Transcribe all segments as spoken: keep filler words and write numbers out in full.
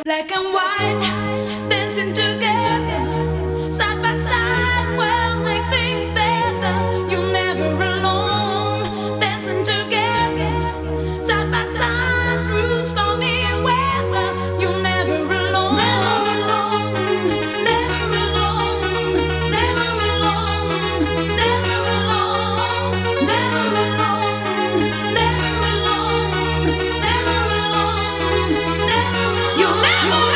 Black and white, dancing together, side by side, we'll make things better. You're never alone, dancing together, side by side, through stormy weather. You're never alone, never alone, never alone, never alone, never alone, never alone, never alone, never alone, never alone. You're never alone.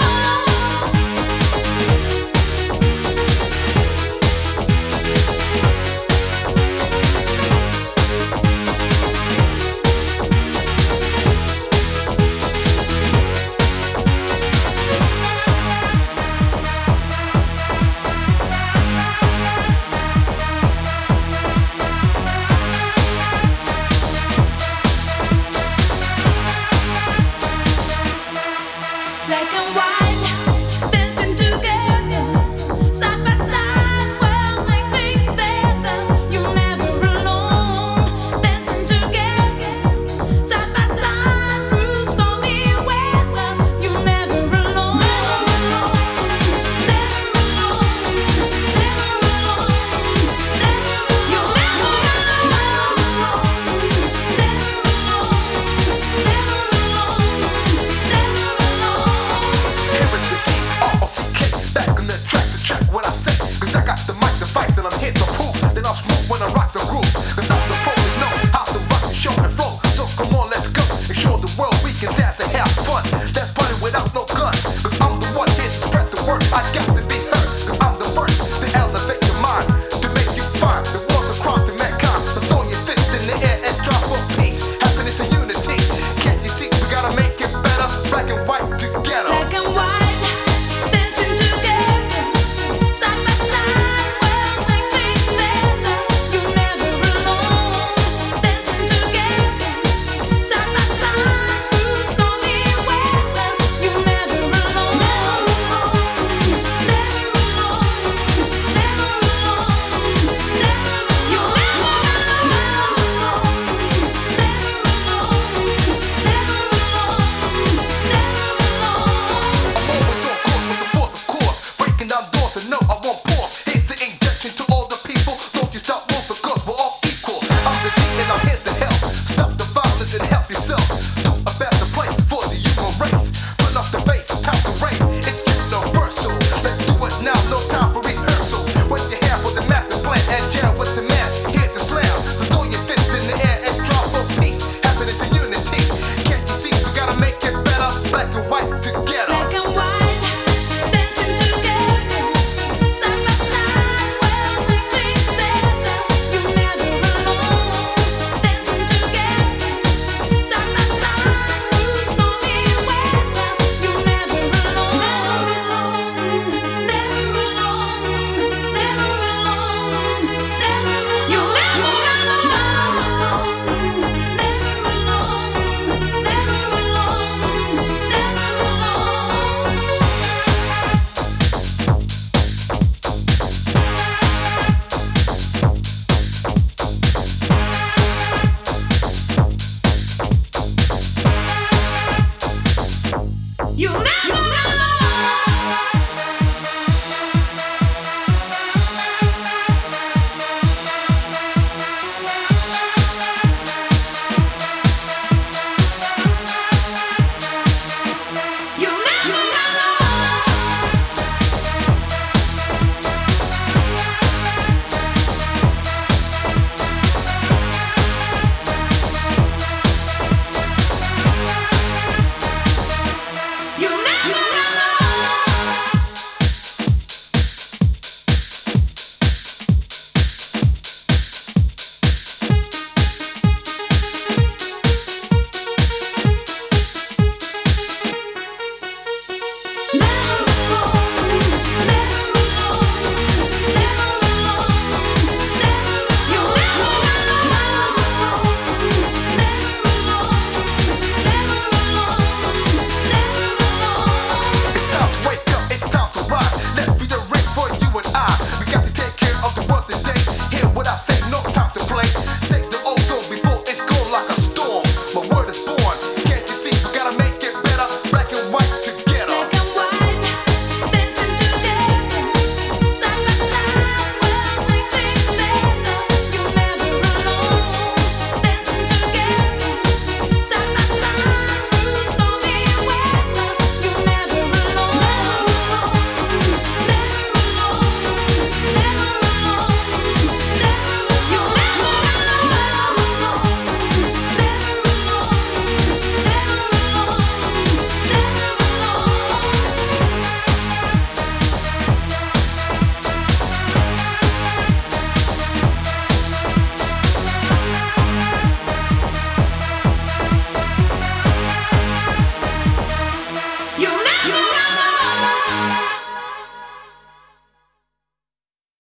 Black and white, dancing together, side by side, we'll make things better. You're never alone, dancing together, side by side, through stormy weather. You're never alone, never alone, never alone, never alone, never alone. You're never alone, never alone, never alone, never alone. Here is the D R C K, back on the track to check what I say. Cause I got the mic device and I'm here to prove that I'll smoke when I rock the groove. Cause I'm the pro that knows how to rock the show and flow. So come on, let's go and show the world we can dance and have fun. Let's party without no guns. Cause I'm the one here to spread the word. I got to be heard. Cause I'm the first to elevate your mind, to make you find the world's a crime to mankind. So throw your fist in the air and strive for peace, happiness and unity. Can't you see we gotta make it better? Black and white together. Black and white, dancing together, side by side, we'll make things better. You're never alone, dancing together, side by side, through stormy weather. You're never alone, never alone, never alone, never alone, never alone. You're never alone, never alone, never alone, never alone. I'm always on course with the fourth, of course. Breaking down doors and no, I won't pause. Here's the injection to all the people. Don't you stop moving, cause we're all equal. I'm the D and I'm here to help. Stop the violence and help yourself to a better place for the human race. Turn off the bass, time to rain. It's universal. Let's do it now, no time for rehearsal. Wave your hand for the master plan and jam with the man. Here to slam. So throw your fist in the air and strive for peace, happiness and unity. Can't you see we gotta make it better? Black and white together. Black and white, dancing together, side by side, we'll make things better. You're never alone, dancing together, side by side, through stormy weather. You're never alone, never alone, never alone, never alone, never alone. You're never alone, never alone, never alone, never alone, never alone. You never know.